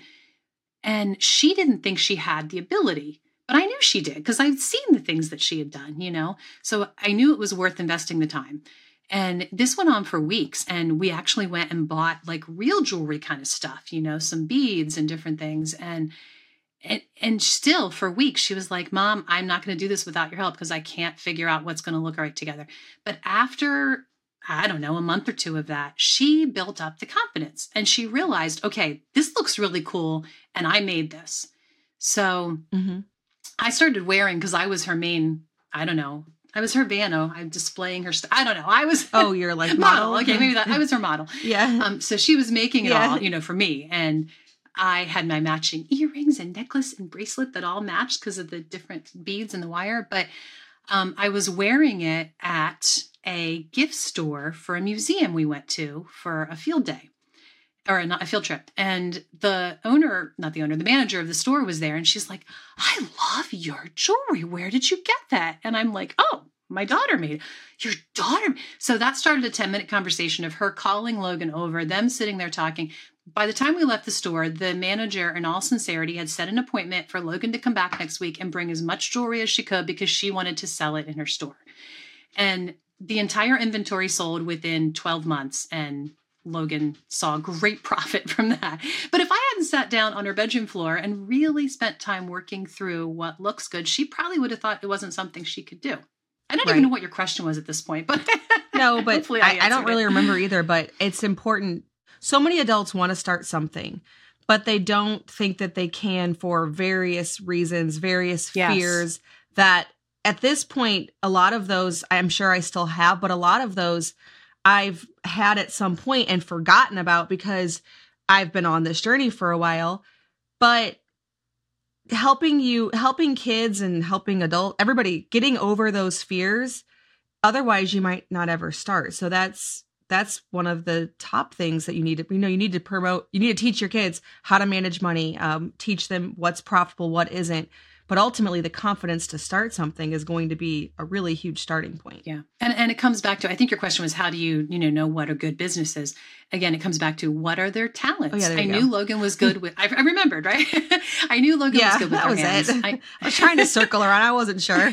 S1: And she didn't think she had the ability, but I knew she did because I'd seen the things that she had done, you know, so I knew it was worth investing the time. And this went on for weeks. And we actually went and bought like real jewelry kind of stuff, you know, some beads and different things. And, and, and still for weeks, she was like, Mom, I'm not going to do this without your help because I can't figure out what's going to look right together. But after, I don't know, a month or two of that, she built up the confidence and she realized, okay, this looks really cool. And I made this. So mm-hmm. I started wearing, because I was her main, I don't know, I was her Vano. I'm displaying her stuff. I don't know. I was
S2: oh, you're like
S1: model.
S2: model.
S1: Okay, maybe that I was her model.
S2: Yeah.
S1: Um. So she was making it
S2: yeah.
S1: all, you know, for me, and I had my matching earrings and necklace and bracelet that all matched because of the different beads and the wire. But um, I was wearing it at a gift store for a museum we went to for a field day. Or not a field trip. And the owner, not the owner, the manager of the store was there. And she's like, I love your jewelry. Where did you get that? And I'm like, oh, my daughter made it. Your daughter. So that started a ten minute conversation of her calling Logan over, them sitting there talking. By the time we left the store, the manager, in all sincerity, had set an appointment for Logan to come back next week and bring as much jewelry as she could because she wanted to sell it in her store. And the entire inventory sold within twelve months. And Logan saw great profit from that. But if I hadn't sat down on her bedroom floor and really spent time working through what looks good, she probably would have thought it wasn't something she could do. I don't right. even know what your question was at this point, but
S2: no, but I, I, I don't really
S1: it.
S2: remember either, but it's important. So many adults want to start something, but they don't think that they can for various reasons, various
S1: yes.
S2: fears that at this point, a lot of those, I'm sure I still have, but a lot of those I've had at some point and forgotten about because I've been on this journey for a while. But helping you, helping kids and helping adult, everybody getting over those fears, otherwise you might not ever start. So that's, that's one of the top things that you need to, you know, you need to promote, you need to teach your kids how to manage money, um, teach them what's profitable, what isn't. But ultimately, the confidence to start something is going to be a really huge starting point.
S1: Yeah. And and it comes back to, I think your question was, how do you, you know, know what a good business is? Again, it comes back to what are their talents?
S2: Oh, yeah,
S1: I
S2: knew
S1: go. Logan was good with, I, I remembered, right? I knew Logan
S2: yeah,
S1: was good with
S2: that
S1: her
S2: was
S1: hands.
S2: it.
S1: I,
S2: I was trying to circle around. I wasn't sure.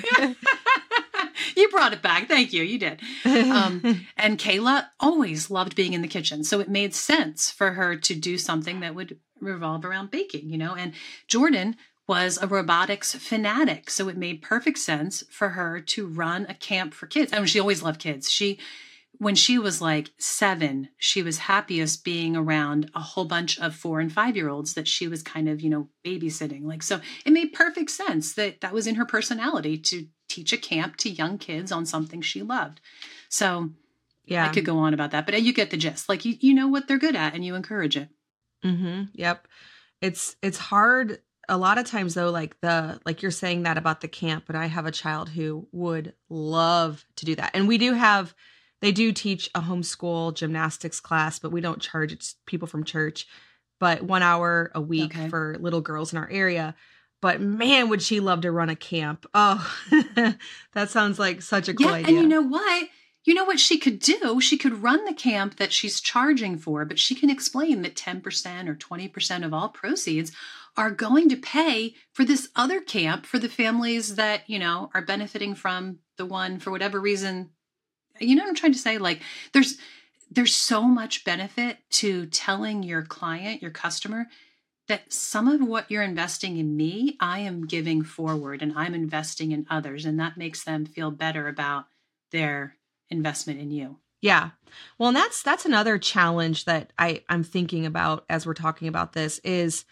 S1: You brought it back. Thank you. You did. Um, and Kayla always loved being in the kitchen. So it made sense for her to do something that would revolve around baking, you know, and Jordan was a robotics fanatic. So it made perfect sense for her to run a camp for kids. I mean, she always loved kids. She, when she was like seven, she was happiest being around a whole bunch of four and five-year-olds that she was kind of, you know, babysitting. Like, so it made perfect sense that that was in her personality to teach a camp to young kids on something she loved. So yeah, I could go on about that, but you get the gist. Like, you, you know what they're good at and you encourage it.
S2: Mm-hmm. Yep. It's, it's hard. A lot of times though, like the, like you're saying that about the camp, but I have a child who would love to do that. And we do have, they do teach a homeschool gymnastics class, but we don't charge. It's people from church, but one hour a week okay. for little girls in our area. But man, would she love to run a camp. Oh, that sounds like such a cool
S1: yeah,
S2: idea.
S1: And you know what? You know what she could do? She could run the camp that she's charging for, but she can explain that ten percent or twenty percent of all proceeds are going to pay for this other camp for the families that, you know, are benefiting from the one for whatever reason. You know what I'm trying to say? Like, there's, there's so much benefit to telling your client, your customer, that some of what you're investing in me, I am giving forward and I'm investing in others. And that makes them feel better about their investment in you.
S2: Yeah. Well, and that's, that's another challenge that I, I'm thinking about as we're talking about this is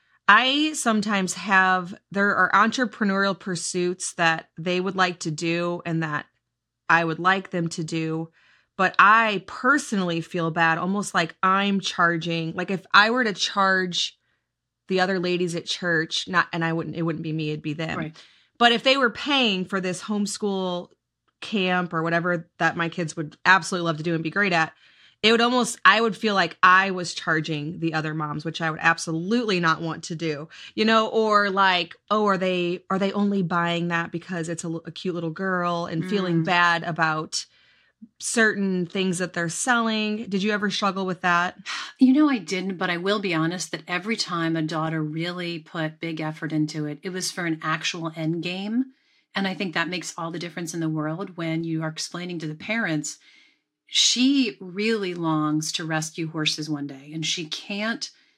S2: I sometimes have, there are entrepreneurial pursuits that they would like to do and that I would like them to do. But I personally feel bad, almost like I'm charging, like if I were to charge the other ladies at church, not, and I wouldn't, it wouldn't be me, it'd be them.
S1: Right.
S2: But if they were paying for this homeschool camp or whatever that my kids would absolutely love to do and be great at, it would almost, I would feel like I was charging the other moms, which I would absolutely not want to do, you know, or like, oh, are they, are they only buying that because it's a, a cute little girl and mm. feeling bad about certain things that they're selling? Did you ever struggle with that?
S1: You know, I didn't, but I will be honest that every time a daughter really put big effort into it, it was for an actual end game. And I think that makes all the difference in the world when you are explaining to the parents, she really longs to rescue horses one day and she can't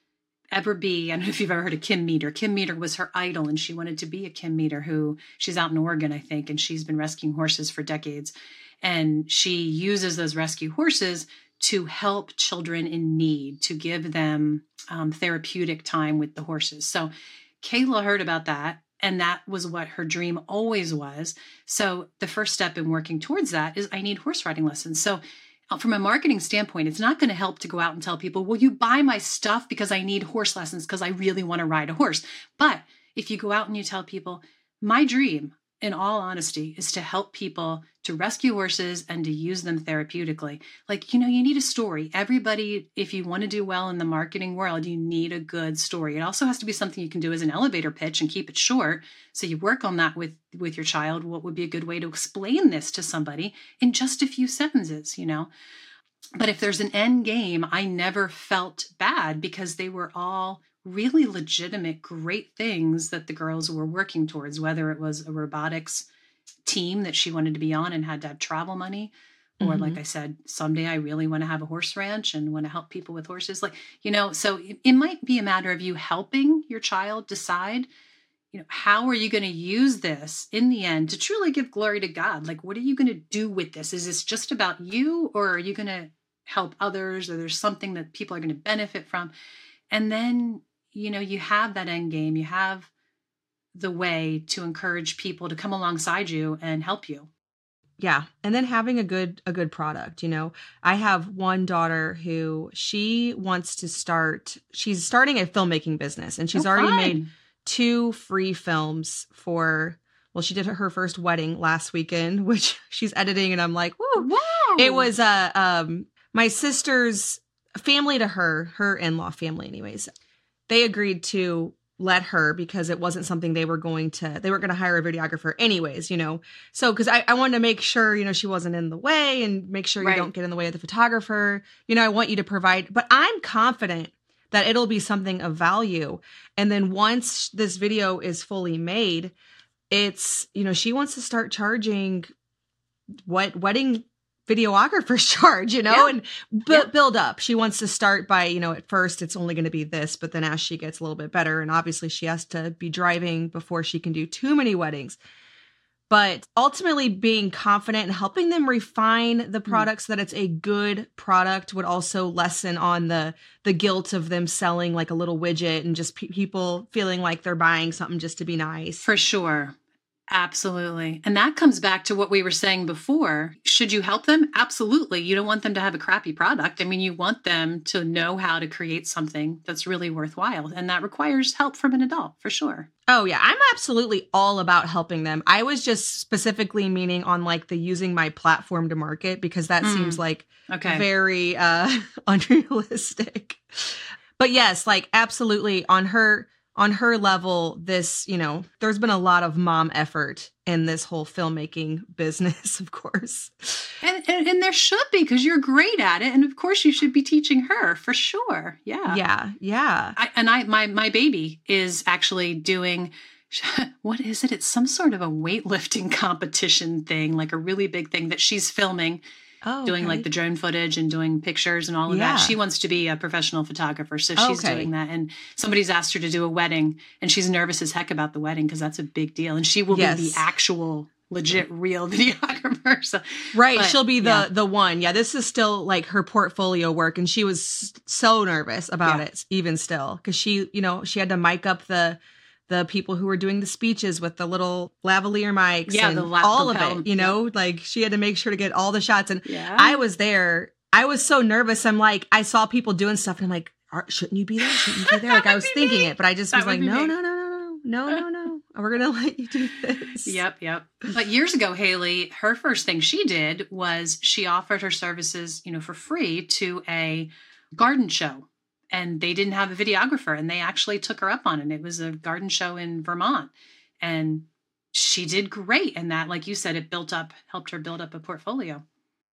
S1: ever be, I don't know if you've ever heard of Kim Meter. Kim Meter was her idol, and she wanted to be a Kim Meter, who she's out in Oregon, I think, and she's been rescuing horses for decades. And she uses those rescue horses to help children in need, to give them um, therapeutic time with the horses. So Kayla heard about that, and that was what her dream always was. So the first step in working towards that is I need horse riding lessons. So from a marketing standpoint, it's not going to help to go out and tell people, will you buy my stuff because I need horse lessons because I really want to ride a horse. But if you go out and you tell people, my dream, in all honesty, is to help people to rescue horses and to use them therapeutically. Like, you know, you need a story. Everybody, if you want to do well in the marketing world, you need a good story. It also has to be something you can do as an elevator pitch and keep it short. So you work on that with, with your child. What would be a good way to explain this to somebody in just a few sentences, you know? But if there's an end game, I never felt bad because they were all really legitimate, great things that the girls were working towards, whether it was a robotics team that she wanted to be on and had to have travel money, or mm-hmm. like I said, someday I really want to have a horse ranch and want to help people with horses. Like, you know, so it, it might be a matter of you helping your child decide, you know, how are you going to use this in the end to truly give glory to God? Like, what are you going to do with this? Is this just about you, or are you going to help others, or there's something that people are going to benefit from? And then, you know, you have that end game, you have the way to encourage people to come alongside you and help you.
S2: Yeah. And then having a good, a good product, you know, I have one daughter who she wants to start, she's starting a filmmaking business, and she's oh, already fun. made two free films for, well, she did her first wedding last weekend, which she's editing. And I'm like, whoa, wow. It was, uh, um, my sister's family to her, her in-law family anyways. They agreed to let her because it wasn't something they were going to, they weren't going to hire a videographer anyways, you know? So, cause I, I wanted to make sure, you know, she wasn't in the way and make sure right. you don't get in the way of the photographer. You know, I want you to provide, but I'm confident that it'll be something of value. And then once this video is fully made, it's, you know, she wants to start charging what wedding videographers charge, you know, yeah. and bu- yeah. build up. She wants to start by, you know, at first it's only going to be this, but then as she gets a little bit better, and obviously she has to be driving before she can do too many weddings. But ultimately being confident and helping them refine the product mm. so that it's a good product would also lessen on the the guilt of them selling like a little widget and just pe- people feeling like they're buying something just to be nice.
S1: For sure. Absolutely. And that comes back to what we were saying before. Should you help them? Absolutely. You don't want them to have a crappy product. I mean, you want them to know how to create something that's really worthwhile. And that requires help from an adult, for sure.
S2: Oh, yeah. I'm absolutely all about helping them. I was just specifically meaning on like the using my platform to market, because that mm. seems like okay. very uh, unrealistic. But yes, like absolutely on her... On her level, this, you know, there's been a lot of mom effort in this whole filmmaking business, of course.
S1: And, and, and there should be, because you're great at it. And of course you should be teaching her, for sure. Yeah.
S2: Yeah. Yeah.
S1: I, and I, my, my baby is actually doing, what is it? It's some sort of a weightlifting competition thing, like a really big thing that she's filming. Oh, doing okay. like the drone footage and doing pictures and all of yeah. that. She wants to be a professional photographer. So she's okay. doing that. And somebody's asked her to do a wedding, and she's nervous as heck about the wedding because that's a big deal. And she will yes. be the actual legit real videographer. So,
S2: right.
S1: But,
S2: she'll be the,
S1: yeah.
S2: the one. Yeah. This is still like her portfolio work. And she was so nervous about yeah. it even still. Cause she, you know, she had to mic up the, the people who were doing the speeches with the little lavalier mics yeah, and the la- all the of it, you know, yeah. like she had to make sure to get all the shots. And yeah. I was there. I was so nervous. I'm like, I saw people doing stuff and I'm like, shouldn't you be there? Shouldn't you be there? Like I was thinking me. it, but I just that was like, no, no, no, no, no, no, no, no. We're going to let you do this.
S1: Yep. Yep. But years ago, Haley, her first thing she did was she offered her services, you know, for free to a garden show. And they didn't have a videographer, and they actually took her up on it. It was a garden show in Vermont, and she did great. And that, like you said, it built up, helped her build up a portfolio.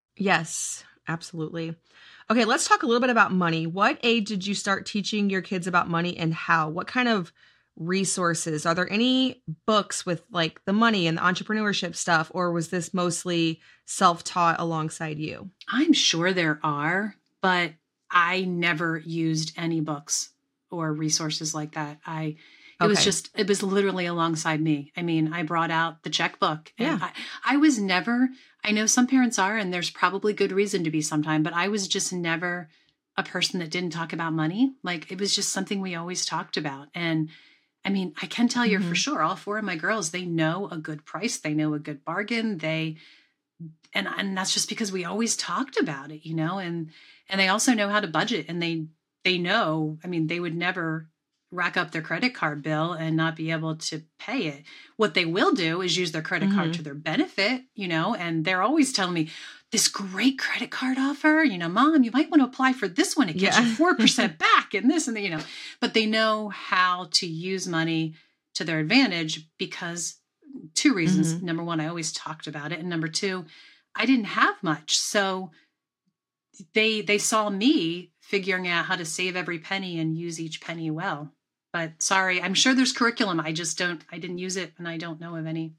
S2: Yes, absolutely. Okay, let's talk a little bit about money. What age did you start teaching your kids about money, and how? What kind of resources? Are there any books with like the money and the entrepreneurship stuff, or was this mostly self-taught alongside you?
S1: I'm sure there are, but I never used any books or resources like that. I, it okay. was just, it was literally alongside me. I mean, I brought out the checkbook and yeah. I, I was never, I know some parents are, and there's probably good reason to be sometime, but I was just never a person that didn't talk about money. Like it was just something we always talked about. And I mean, I can tell you mm-hmm. for sure, all four of my girls, they know a good price. They know a good bargain. They, and, and that's just because we always talked about it, you know, and, and they also know how to budget, and they, they know, I mean, they would never rack up their credit card bill and not be able to pay it. What they will do is use their credit mm-hmm. card to their benefit, you know, and they're always telling me this great credit card offer, you know, Mom, you might want to apply for this one. It gets yeah. you four percent back and this and the, you know, but they know how to use money to their advantage because two reasons. Mm-hmm. Number one, I always talked about it. And number two, I didn't have much. So they, they saw me figuring out how to save every penny and use each penny well. But sorry, I'm sure there's curriculum. I just don't, I didn't use it and I don't know of any.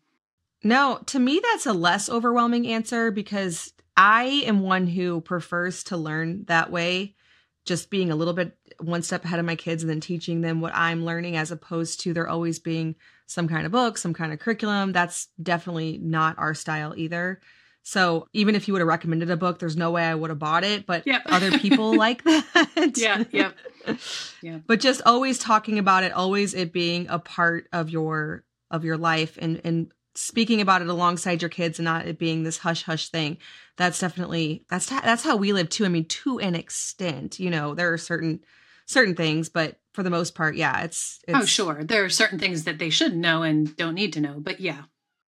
S2: No, to me, that's a less overwhelming answer because I am one who prefers to learn that way, just being a little bit one step ahead of my kids and then teaching them what I'm learning as opposed to there always being some kind of book, some kind of curriculum. That's definitely not our style either. So even if you would have recommended a book, there's no way I would have bought it, but yep. other people like that.
S1: Yeah, yep. Yeah.
S2: But just always talking about it, always it being a part of your of your life and and speaking about it alongside your kids and not it being this hush hush thing. That's definitely that's that's how we live too. I mean, to an extent, you know, there are certain certain things, but for the most part, yeah, it's, it's
S1: oh sure, there are certain things that they should know and don't need to know, but yeah.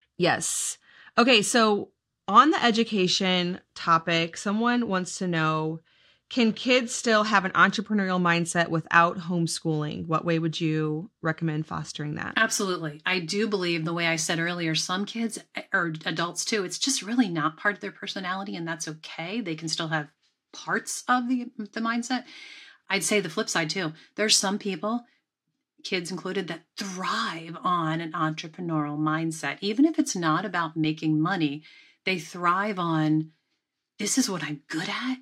S2: Yes. Okay, so on the education topic, someone wants to know, can kids still have an entrepreneurial mindset without homeschooling? What way would you recommend fostering that?
S1: Absolutely. I do believe the way I said earlier, some kids or adults too, it's just really not part of their personality and that's okay. They can still have parts of the, the mindset. I'd say the flip side too. There's some people, kids included, that thrive on an entrepreneurial mindset. Even if it's not about making money, they thrive on, this is what I'm good at.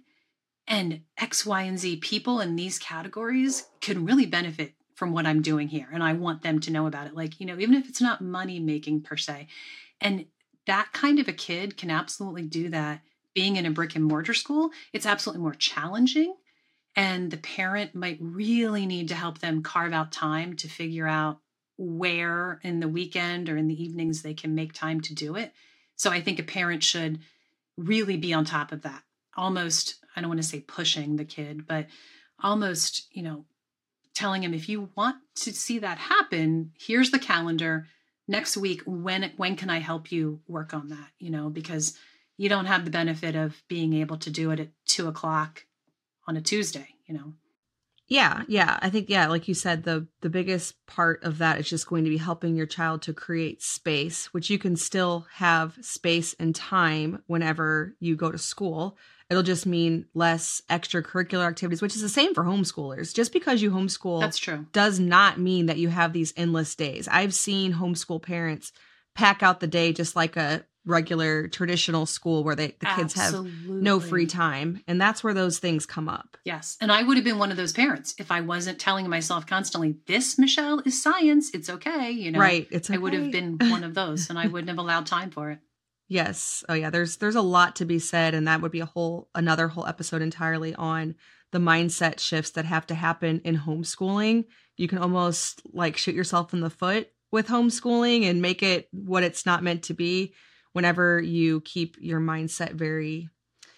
S1: And X, Y, and Z people in these categories can really benefit from what I'm doing here. And I want them to know about it. Like, you know, even if it's not money making per se. And that kind of a kid can absolutely do that. Being in a brick and mortar school, it's absolutely more challenging. And the parent might really need to help them carve out time to figure out where in the weekend or in the evenings they can make time to do it. So I think a parent should really be on top of that. Almost, I don't want to say pushing the kid, but almost, you know, telling him, if you want to see that happen, here's the calendar next week. When, when can I help you work on that? You know, because you don't have the benefit of being able to do it at two o'clock on a Tuesday, you know?
S2: Yeah. Yeah. I think, yeah, like you said, the, the biggest part of that is just going to be helping your child to create space, which you can still have space and time whenever you go to school. It'll just mean less extracurricular activities, which is the same for homeschoolers. Just because you homeschool
S1: That's true.
S2: does not mean that you have these endless days. I've seen homeschool parents pack out the day just like a regular traditional school where they the kids Absolutely. have no free time. And that's where those things come up.
S1: Yes. And I would have been one of those parents if I wasn't telling myself constantly, this, Michelle, is science. It's okay. You know,
S2: right. It's okay.
S1: I would have been one of those and I wouldn't have allowed time for it.
S2: Yes. Oh yeah. There's, there's a lot to be said. And that would be a whole, another whole episode entirely on the mindset shifts that have to happen in homeschooling. You can almost like shoot yourself in the foot with homeschooling and make it what it's not meant to be whenever you keep your mindset very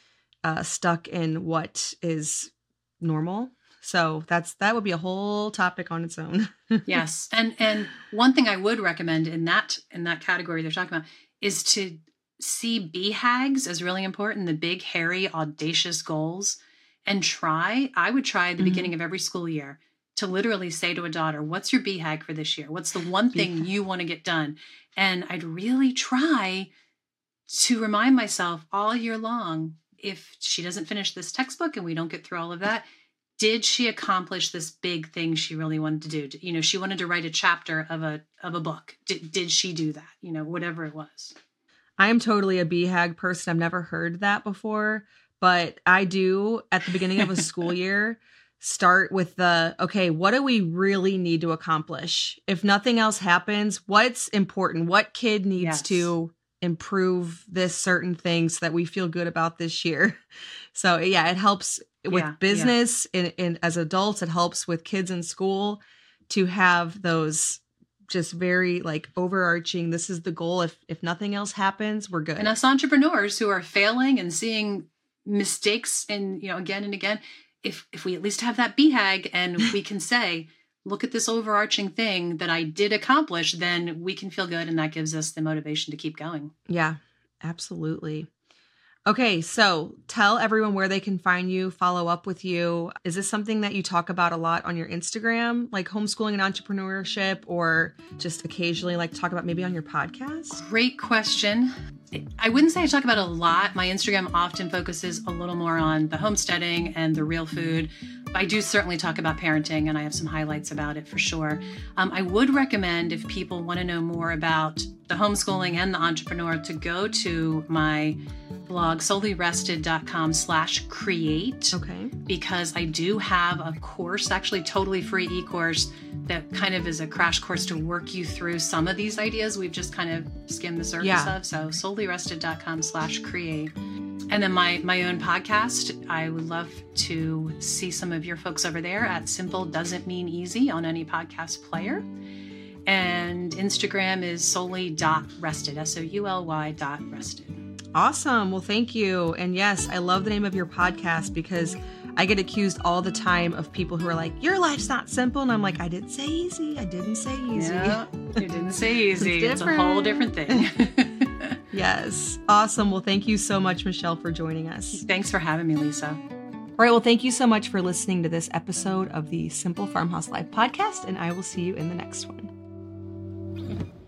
S2: uh, stuck in what is normal. So that's, that would be a whole topic on its own.
S1: Yes. And, and one thing I would recommend in that, in that category they're talking about is to see B HAGs as really important, the big, hairy, audacious goals, and try, I would try at the mm-hmm. beginning of every school year to literally say to a daughter, what's your B HAG for this year? What's the one thing B HAG. You want to get done? And I'd really try to remind myself all year long, if she doesn't finish this textbook and we don't get through all of that, did she accomplish this big thing she really wanted to do? You know, she wanted to write a chapter of a of a book. Did, did she do that? You know, whatever it was.
S2: I am totally a B HAG person. I've never heard that before, but I do at the beginning of a school year start with the, okay, what do we really need to accomplish? If nothing else happens, what's important? What kid needs
S1: Yes.
S2: to improve this certain thing so that we feel good about this year? So yeah, it helps with
S1: Yeah,
S2: business and, and as adults, it helps with kids in school to have those just very like overarching, this is the goal. If if nothing else happens, we're good.
S1: And us entrepreneurs who are failing and seeing mistakes and, you know, again and again, if if we at least have that B HAG and we can say, look at this overarching thing that I did accomplish, then we can feel good. And that gives us the motivation to keep going.
S2: Yeah, absolutely. Okay, so tell everyone where they can find you, follow up with you. Is this something that you talk about a lot on your Instagram, like homeschooling and entrepreneurship, or just occasionally like talk about maybe on your podcast?
S1: Great question. I wouldn't say I talk about it a lot. My Instagram often focuses a little more on the homesteading and the real food. But I do certainly talk about parenting, and I have some highlights about it for sure. Um, I would recommend, if people want to know more about the homeschooling and the entrepreneur, to go to my blog, solelyrested.com slash create.
S2: Okay.
S1: Because I do have a course, actually totally free e-course, that kind of is a crash course to work you through some of these ideas we've just kind of skimmed the surface
S2: Yeah.
S1: of. So solelyrested.com slash create. And then my my own podcast, I would love to see some of your folks over there at Simple Doesn't Mean Easy on any podcast player. And Instagram is solely.rested, S O U L Y dot rested.
S2: Awesome. Well, thank you. And yes, I love the name of your podcast because I get accused all the time of people who are like, your life's not simple. And I'm like, I didn't say easy. I didn't say easy.
S1: Yeah, you didn't say easy.
S2: It's
S1: It's a whole different thing.
S2: Yes. Awesome. Well, thank you so much, Michelle, for joining us.
S1: Thanks for having me, Lisa.
S2: All right. Well, thank you so much for listening to this episode of the Simple Farmhouse Life podcast, and I will see you in the next one.